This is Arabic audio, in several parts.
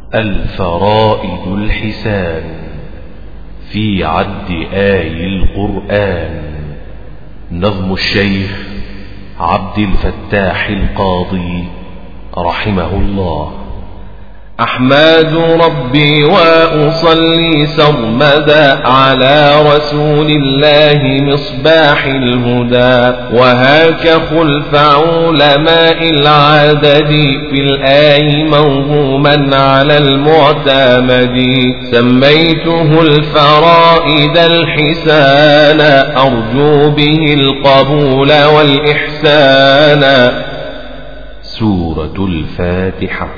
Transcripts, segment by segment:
الفرائد الحسان في عد آي القرآن. نظم الشيخ عبد الفتاح القاضي رحمه الله. أحمد ربي وأصلي سرمدا على رسول الله مصباح الهدى، وهاك خلف علماء العدد في الآي موهوما على المعتمد. سميته الفرائد الحسان أرجو به القبول والإحسان. سورة الفاتحة.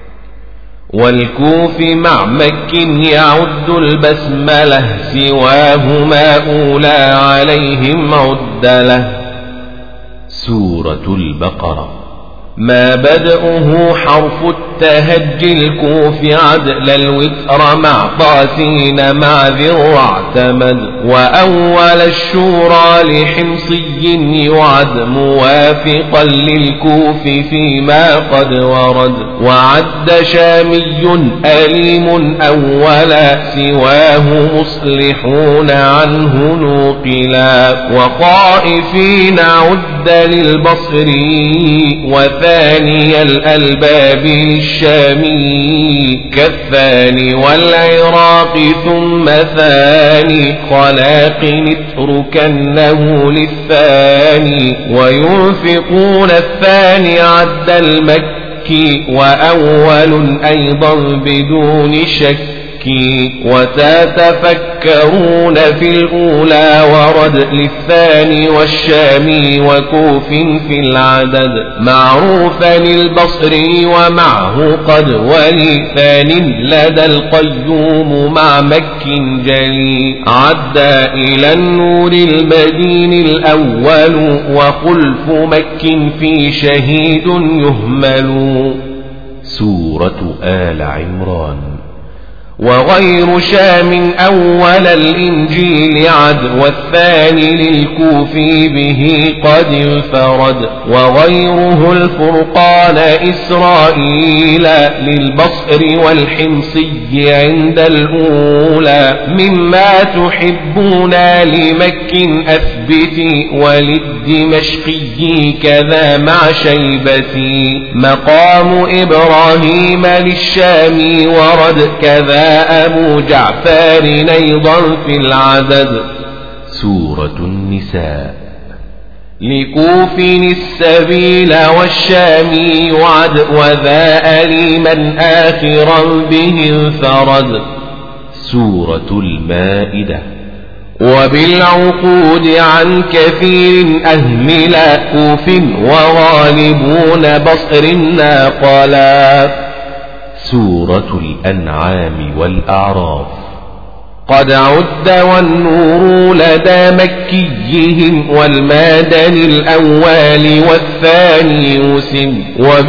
والكوف مع مك يعد البسملة، سواهما أولى عليهم عدله. سورة البقرة. ما بدأه حرف التهجي الكوف عدل الوتر مع طاسين مع ذر اعتمد. وأول الشورى لحمصي يعد موافقا للكوف فيما قد ورد. وعد شامي أليم أولا، سواه مصلحون عنه نوقلا. وخائفين عد للبصري، وثاني الألباب الشامي كالثاني والعراق ثم ثاني خلاق اتركنه للثاني. وينفقون الثاني عد المكي، وأول أيضا بدون شك. وتتفكرون في الأولى ورد للثاني والشامي وكوف في العدد. معروفا البصري ومعه قد ولي ثان لدى القيوم مع مك جلي. عدى إلى النور المدين الأول، وخلف مك في شهيد يهمل. سورة آل عمران. وغير شام أول الإنجيل عد، والثاني للكوفي به قد انفرد. وغيره الفرقان إسرائيل للبصر والحمصي عند الأولى. مما تحبون لمك أثبتي، وللدمشقي كذا مع شيبتي. مقام إبراهيم للشام ورد، كذا أبو جعفر أيضا في العدد. سورة النساء. لكوف السبيل والشام يعد، وذا أليما آخرا به انفرد. سورة المائدة. وبالعقود عن كثير أهملا، كوف وغالبون بصر ناقلا. سورة الأنعام والأعراف. قد عد والنور لدى مكيهم، والمادن الأول والثاني يوسم.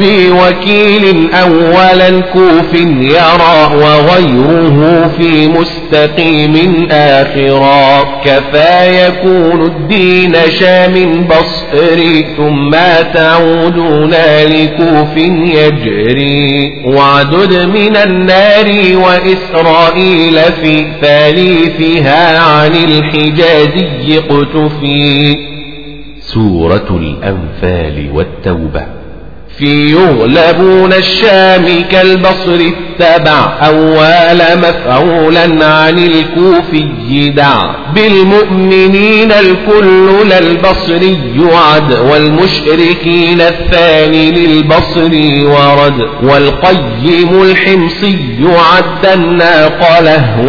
وبوكيل أولا كوف يرى، وغيره في مستقيم آخرا. كفى يكون الدين شام بصري، ثم تعودون لكوف يجري. وعدد من النار وإسرائيل في ثالثها عن الحجازي اقتفي. سورة الأنفال والتوبة. في يغلبون الشام كالبصر اتبع، أول مفعولا عن الكوفي دع. بالمؤمنين الكل للبصري يعد، والمشركين الثاني للبصري ورد. والقيم الحمصي عد الناقله،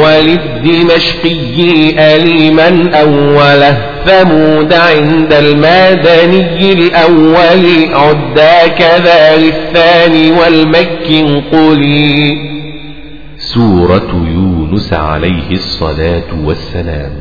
وللدمشقي أليما أوله. ثمود عند المادني الأول عدا، كذا للثاني والمكي قلي. سورة يونس عليه الصلاة والسلام.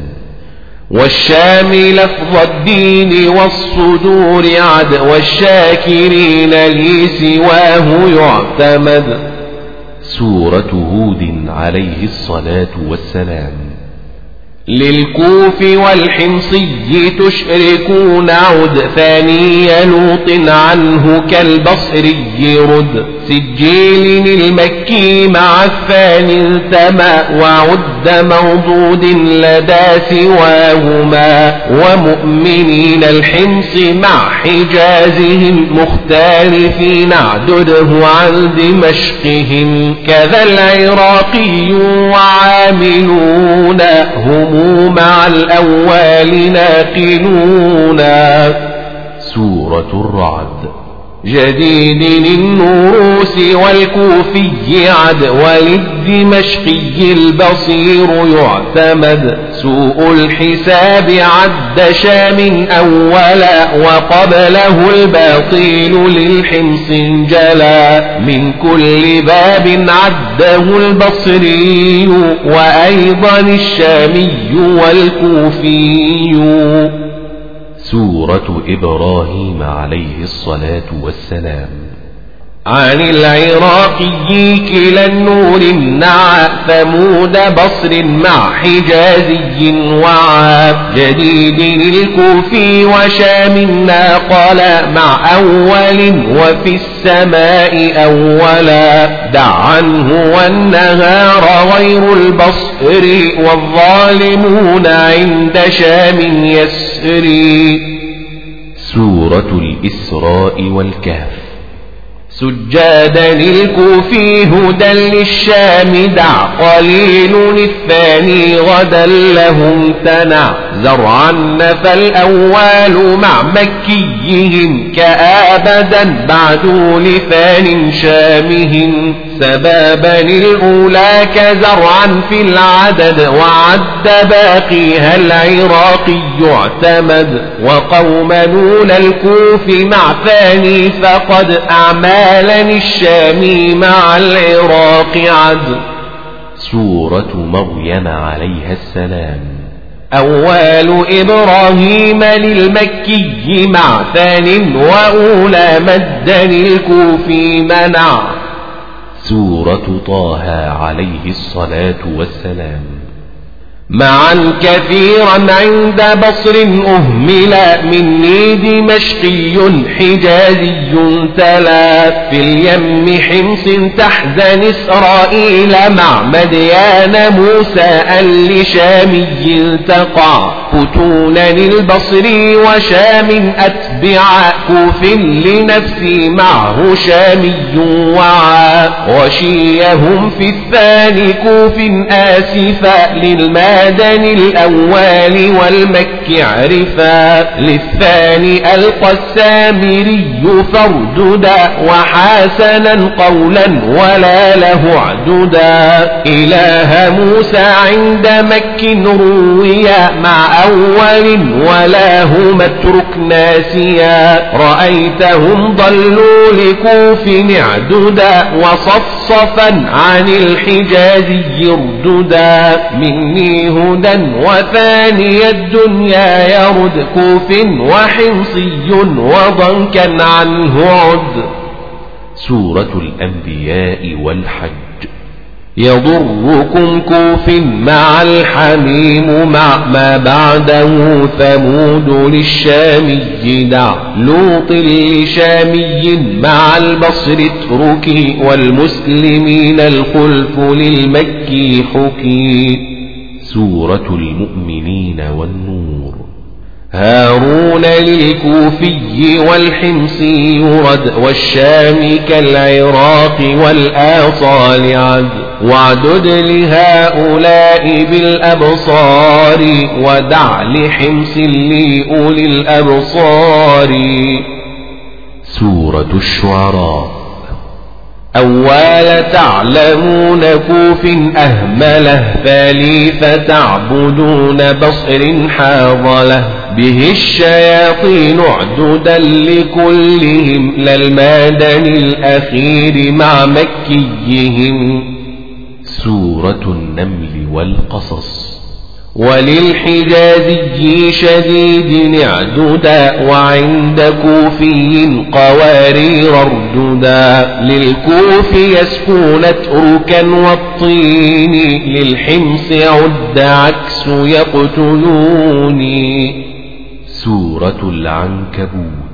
والشام لفظ الدين والصدور عد، والشاكرين لي سواه يعتمد. سورة هود عليه الصلاة والسلام. للكوف والحمصي تشركون عد ثاني لوط عنه كالبصري رد سجيل المكي مع الثاني التما وعد موضود لدى سواهما ومؤمنين الحمص مع حجازهم مختلفين اعدده عن دمشقهم كذا العراقي وعاملون هم مع الأول ناقلون. سورة الرعد. جديد النوروس والكوفي عد وللدمشقي البصير يعتمد سوء الحساب عد شام أولا وقبله الباطل للحمص جلا من كل باب عده البصري وأيضا الشامي والكوفي. سورة إبراهيم عليه الصلاة والسلام. عن العراقي كلا النور نعى ثمود بصر مع حجازي وعى جديد الكوفي وشام ناقلا مع أول وفي السماء أولا دع عنه والنهار غير البصر والظالمون عند شام يسري. سورة الإسراء والكهف. سجادا الكوفي هدى للشام دع قليل الثاني غدا لهم تنع زرعا نفى الأول مع مكيهم كآبدا بعد لثان شامهم سبابا الأولى كزرعا في العدد وعد باقيها العراقي يعتمد وقوم دون الكوف مع ثاني فقد أعمالا الشامي مع العراق عد. سورة مريم عليها السلام. أول إبراهيم للمكي مع ثان وأولى مدا الكوفي منع. سورة طه عليه الصلاة والسلام. معا كثيرا عند بصر أهملا مني دمشقي حجازي تلا في اليم حمص تحزن إسرائيل مع مديان موسى لشامي تقع فتونا البصري وشام أتبع كوف لنفسي معه شامي وعى غشيهم في الثاني كوف آسفا للمال المدني الأول والمكي عرفا للثاني ألقى السامري فرددا وحسنا قولا ولا له عددا إله موسى عند مك رويا مع أول ولا هم اترك ناسيا رأيتهم ضلوا لكوف اعددا وصفصفا عن الحجاز يرددا مني هدى وثاني الدنيا يرد كوف وحمصي وضنكا عنه عد. سورة الأنبياء والحج. يضركم كوف مع الحميم مع ما بعده ثمود للشامي دع لوط لشامي مع البصر اتركي والمسلمين الخلف للمكي حكي. سورة المؤمنين والنور. هارون للكوفي والحمصي يرد والشام كالعراق والآصال عد واعدد لهؤلاء بالأبصار ودع لحمص لأولي الأبصار. سورة الشعراء. أول تعلمون كوف أهمله ثالث تعبدون بصر حاضله به الشياطين عددا لكلهم للمادن الأخير مع مكيهم. سورة النمل والقصص. وللحجازي شديد اعددا وعند كوفي قوارير ارددا للكوف يسكون اتركا والطين للحمص عد عكس يقتلوني. سورة العنكبوت.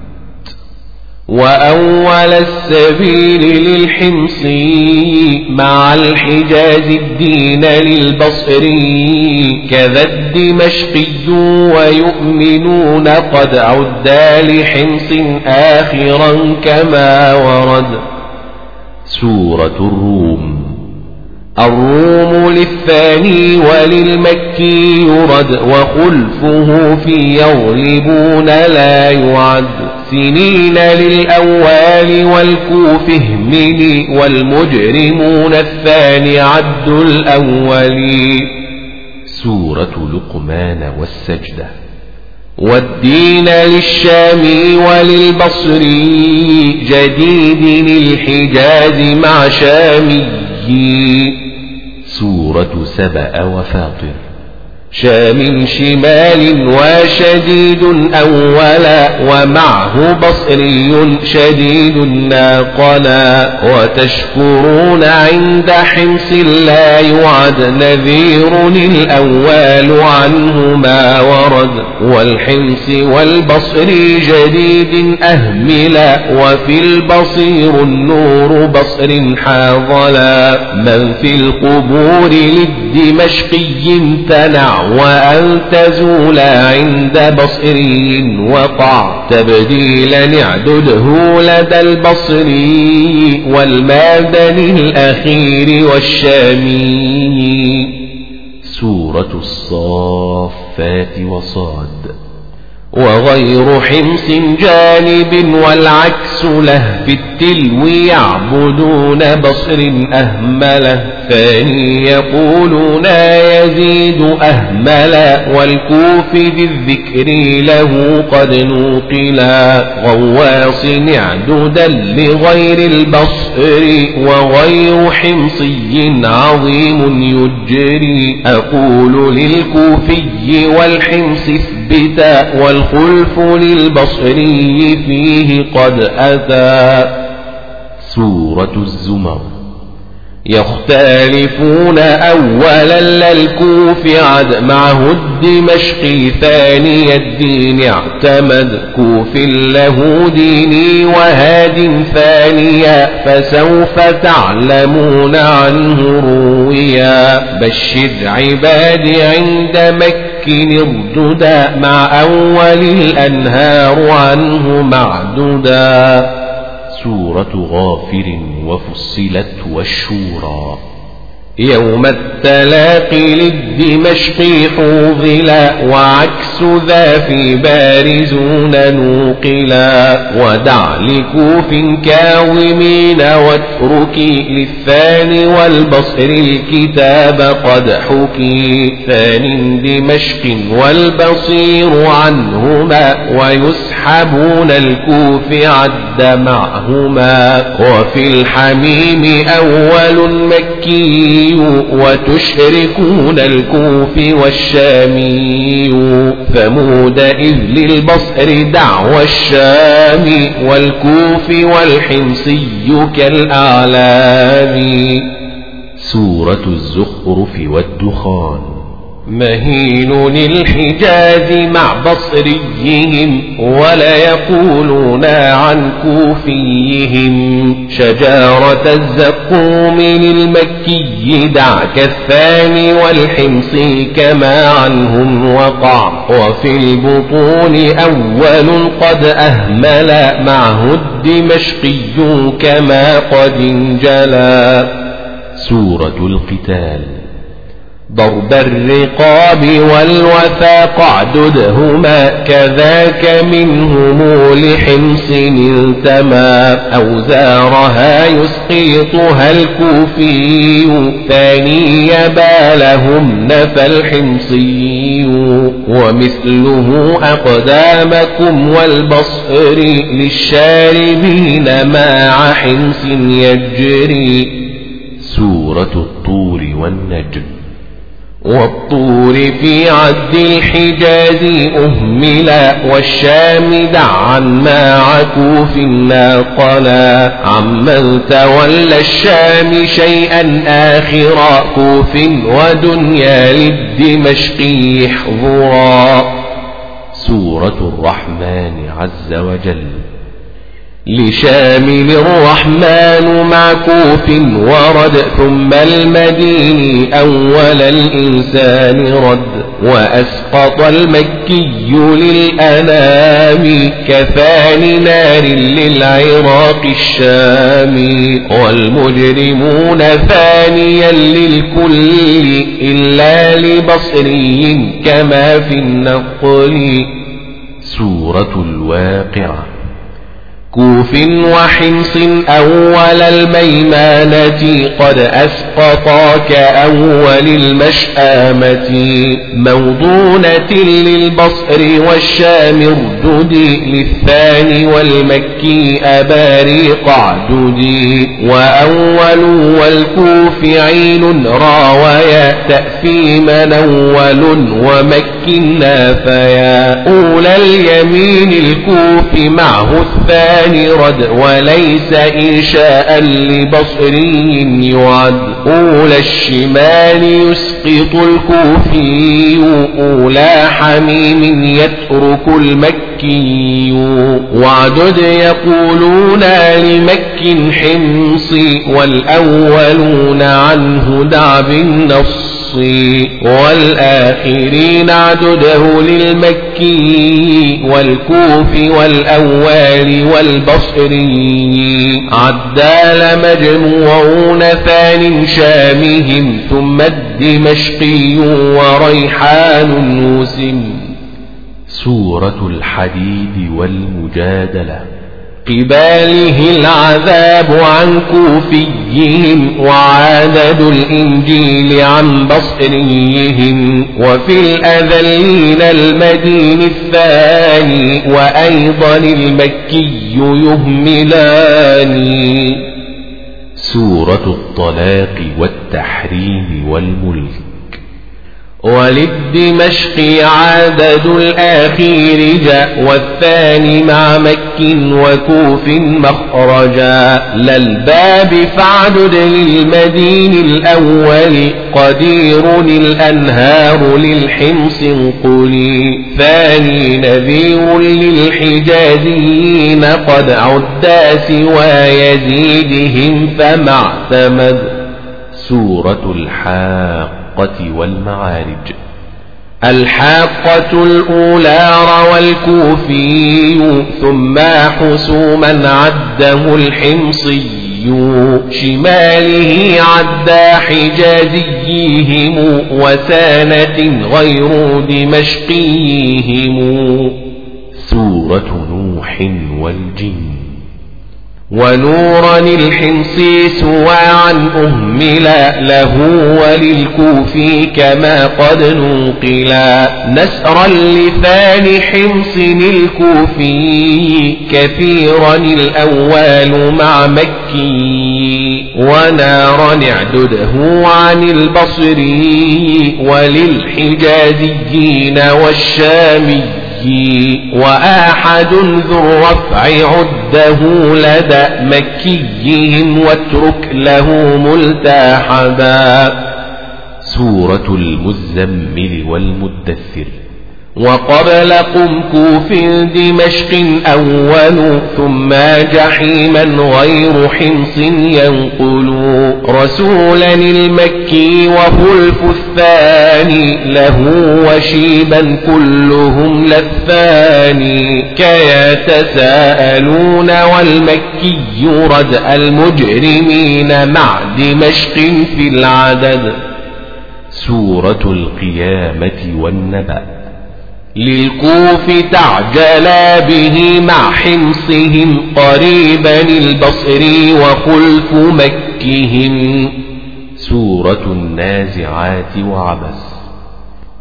وأول السبيل للحمصي مع الحجاز الدين للبصري كذا الدمشقي ويؤمنون قد عدا لحمص آخرا كما ورد. سورة الروم. الروم للثاني وللمكي يرد وخلفه في يغلبون لا يعد سنين للأول والكوف اهمل والمجرمون الثاني عد الأول. سورة لقمان والسجدة. والدين للشام وللبصري جديد الحجاز مع شامي. سورة سبأ وفاطر. شام شمال وشديد أولا ومعه بصري شديد ناقلا وتشكرون عند حمص لا يعد نذير الأول عنه ما ورد. والحمص والبصري جديد أهملا وفي البصير النور بصر حاضلا من في القبور للدمشقي امتنع وأن تزول عند بصري وقع تبديلا اعدده لدى البصري والمادني الأخير والشامي. سورة الصافات وصاد. وغير حمص جانب والعكس له في التلو يعبدون بصر أهمله ثاني يقولون يزيد أهملا والكوف بالذكر له قد نوقلا غواص اعددا لغير البصر وغير حمصي عظيم يجري. أقول للكوفي والحمص اثبتا والخلف للبصري فيه قد أتى. سورة الزمر. يختلفون أولا للكوف عد معه الدمشقي ثاني الدين اعتمد كوف له ديني وهاد ثانيا فسوف تعلمون عنه رويا. بشر عبادي عند مكة ارددا مع أول الأنهار عنه معدودا. سورة غافر وفصلت والشورى. يوم التلاقي للدمشق حوظلا وعكس ذا في بارزون نوقلا ودع لكوف كاظمين واتركي للثاني والبصر الكتاب قد حكي ثان دمشق والبصير عنهما ويسحبون الكوف عد معهما وفي الحميم أول مكي وتشركون الكوف والشامي ثمود إذ للبصر دعوى الشام والكوف والحمصي كالأعلام. سورة الزخرف والدخان. مهين الحجاز مع بصريهم ولا يقولون عن كوفيهم شجارة الزقوم للمكي دعك الثاني والحمصي كما عنهم وقع وفي البطون أول قد أهمل معه الدمشقي كما قد انجلى. سورة القتال. ضرب الرقاب والوثاق اعددهما كذاك منهم لحمص التمى أوزارها يسقيطها الكوفي ثاني بالهم نفى الحمصي ومثله أقدامكم والبصر للشاربين مع حمص يجري. سورة الطور والنجم. والطور في عد الحجاز أهملا والشام دعا مع كوف ناقلا عمن تولى الشام شيئا آخرا كوف ودنيا للدمشق يحضرا. سورة الرحمن عز وجل. لشامل الرحمن مع كوف ورد ثم المديني أول الإنسان رد وأسقط المكي للأنام كفان نار للعراق الشامي والمجرمون فانيا للكل إلا لبصري كما في النقل. سورة الواقعة. كوف وحمص أول الميمانة قد أسقطا كأول المشآمة موضونة للبصر والشام اردد للثاني والمكي أباريق عدد وأول والكوف عين راويا تأثيما أول ومك نافيا أولى اليمين الكوف معه الثاني رد وليس إنشاء لبصري يعد أولى الشمال يسقط الكوفي أولى حميم يترك المكي وعدد يقولون لمك حمصي والأولون عنه دع بالنص والآخرين عدده للمكي والكوف والأول والبصري عدال مجموعون ثان شامهم ثم الدمشقي وريحان موسم. سورة الحديد والمجادلة. قباله العذاب عن كوفيهم وعدد الإنجيل عن بصريهم وفي الأذلين المدين الثاني وأيضا المكي يهملان. سورة الطلاق والتحريم والملك. وللدمشق عدد الآخير جاء والثاني مع مك وكوف مخرجا للباب فاعدد للمدين الأول قدير الأنهار للحمص انقلي ثاني نذير للحجازيين قد عدا سوى يزيدهم فما اعتمد. سورة الحاقة والمعارج. الحاقة الأولى روى الكوفي ثم حسوما عده الحمصي شماله عدى حجازيهم وسانة غير دمشقيهم. سورة نوح والجن. ونورا الحمصي سواعا أهملا له وللكوفي كما قد نوقلا نسرا لثاني حمص الكوفي كثيرا الأول مع مكي ونارا اعدده عن البصري وللحجازيين والشامي وآحد ذو الرفع عده لدى مكيهم واترك له ملتحدا. سورة المزمل والمدثر. وقبل قم كوف دمشق أول ثم جحيما غير حمص ينقل رسولا المكي وخلف الثاني له وشيبا كلهم للثاني كيتساءلون والمكي رد المجرمين مع دمشق في العدد. سورة القيامة والنبأ. للكوف تعجلا به مع حمصهم قريبا البصري وخلف مكهم. سورة النازعات وعبس.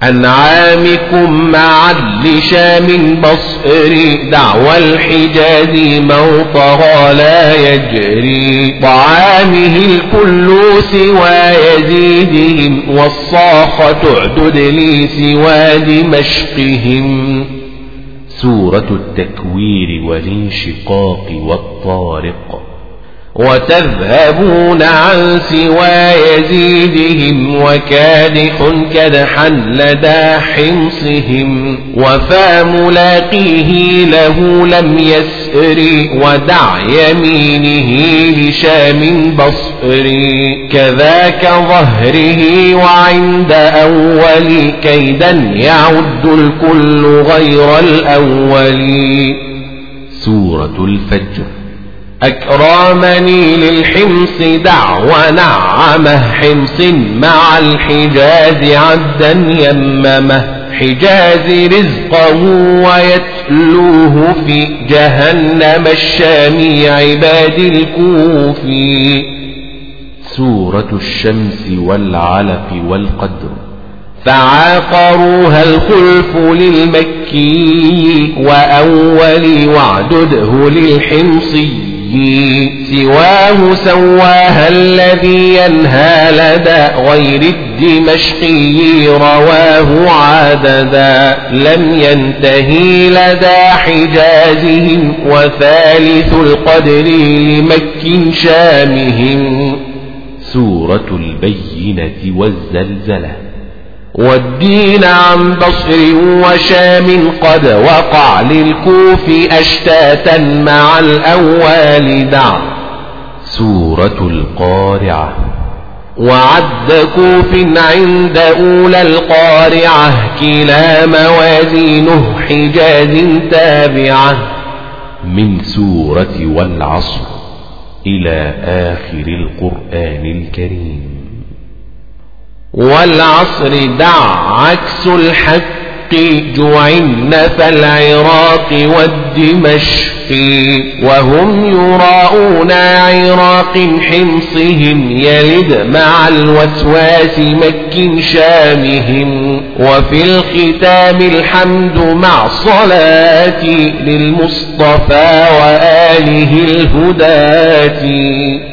أنعامكم مع لشام بصر دعوى الحجاز موطها لا يجري طعامه الكل سوى يزيدهم والصاخة اعدد لي سوى دمشقهم. سورة التكوير والانشقاق والطارق. وتذهبون عن سوى يزيدهم وكادح كدحا لدى حمصهم وفاملاقيه له لم يسر ودع يمينه لشام بصر كذاك ظهره وعند أول كيدا يعد الكل غير الأول. سورة الفجر. أكرمني للحمص دع ونعمه حمص مع الحجاز عدا يممه حجاز رزقه ويتلوه في جهنم الشام عباد الكوفي. سورة الشمس والعلق والقدر. فعاقروها الخلف للمكي وأول واعدده للحمصي سواه سواها الذي ينهى لدى غير الدمشقي رواه عددا لم ينتهي لدى حجازهم وثالث القدر لمك شامهم. سورة البينة والزلزلة. والدين عن بصر وشام قد وقع للكوف أشتاتا مع الأول دع. سورة القارعة. وعد كوف عند أولى القارعة كلا موازينه حجاز تابعة. من سورة والعصر إلى آخر القرآن الكريم. والعصر دع عكس الحق جعن فالعراق والدمشق وهم يراؤون عراق حمصهم يلد مع الوسواس مك شامهم. وفي الختام الحمد مع صلاتي للمصطفى وآله الهداة.